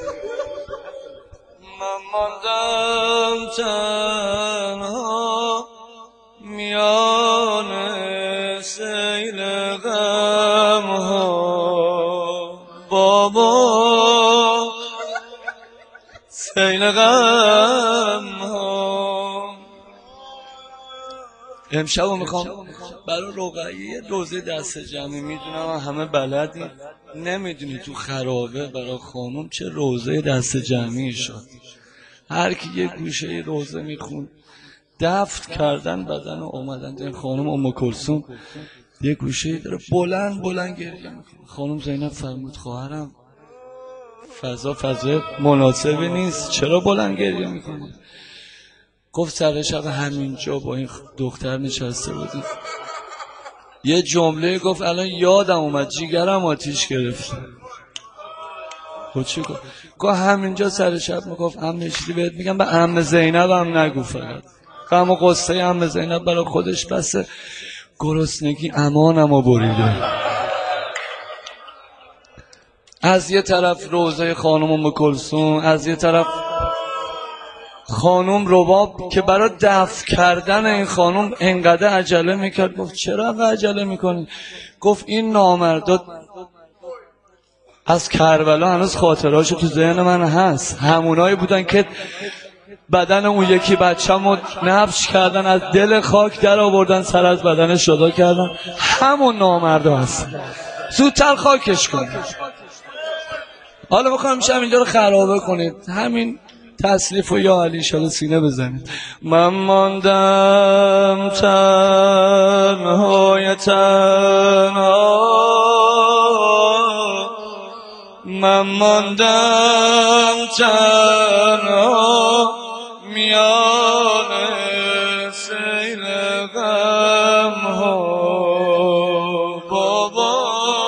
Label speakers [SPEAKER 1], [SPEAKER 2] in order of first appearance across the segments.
[SPEAKER 1] من ماندم تنها میان سیل غم ها بابا، سیل غم ها. امشب میخوام برای رقیه روزه دست جمعی، میدونم همه بلدی، نمیدونی تو خرابه برای خانم چه روزه دست جمعی شد. هر کی یه گوشه روزه میخون، دفن کردن بدن و اومدن. این خانم ام کلثوم یه گوشه داره بلند بلند گریه میکنه. خانم زینب فرمود خواهرم فضای مناسبی نیست، چرا بلند گریه میکنه؟ گفت سر شب همینجا با این دختر نشسته بودیم، یه جمله گفت الان یادم اومد، جیگرم آتیش گرفت. خب چی گفت؟ گفت همینجا سر شب میگفت عمه چیزی بهت میگم، به عمه زینب هم نگو، فقط غم و غصه عمه زینب برای خودش بسه، گرسنگی امانمو بریده. از یه طرف روزه خانم ام کلثوم، از یه طرف خانم رباب که برای دفن کردن این خانم انقدر عجله میکرد. گفت چرا انقدر عجله میکنی؟ گفت این نامردا از کربلا هنوز خاطرهاشو تو ذهن من هست، همونایی بودن که بدن اون یکی بچه‌مو نبش کردن، از دل خاک در آوردن، سر از بدنش جدا کردن، همون نامردا هست. زودتر خاکش کن. حالا میخوام شب اینجا رو خرابه کنید، همین تسلیف و یا علی شاله سینه بزنید. من ماندم تنهای تنها، من ماندم تنها میان سیل غم ها بابا،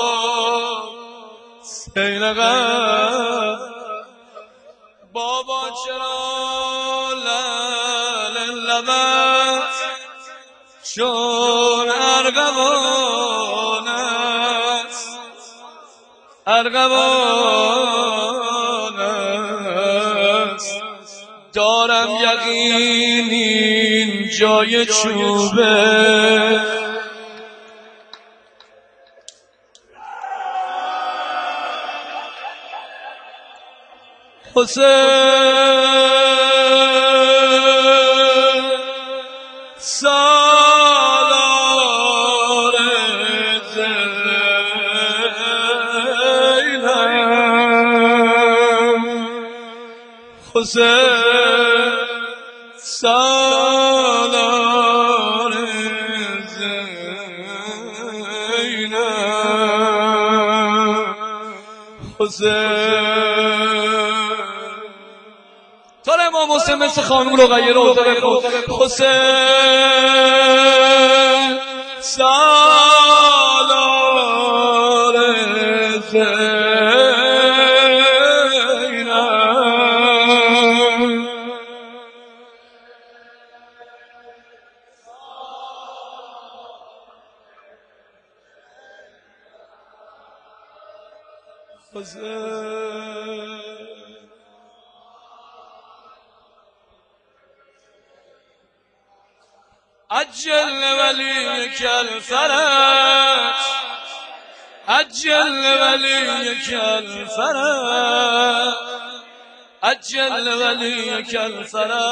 [SPEAKER 1] سیل غم بابا. چرا لبت چون ارغوان است، ارغوان است، دارم یقین این جای چوبه. حسین سالار زینب، حسین سالار زینب، حسین تا امام حسین مثل خانم رقیه روزه بخون. حسین سالار زینب، حسین عجل ولیک الفرج، عجل ولیک الفرج، عجل ولیک الفرج.